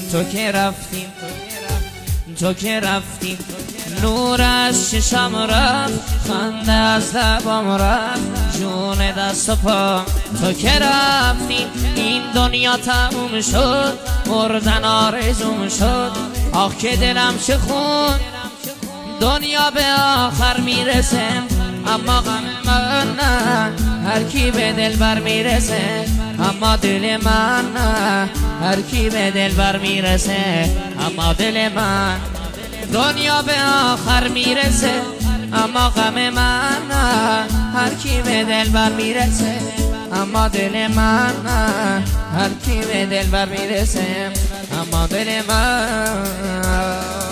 تو که رفتی تو که رفتی نور از چشم رفت، خنده از لبام رفت، جون دست و پا. تو که رفتی این دنیا تموم شد، مردن آرزوم شد. آخ که دلم چه خون، دنیا به آخر میرسه اما غم من نه. هر کی به دلبر میرسه اما دل من نه. هر کی به دلبر میرسه اما دل من. دنیا به آخر میرسه اما غم من نه. هر کی به دلبر میرسه اما دل من نه. هر کی به دلبر میرسه اما دل من.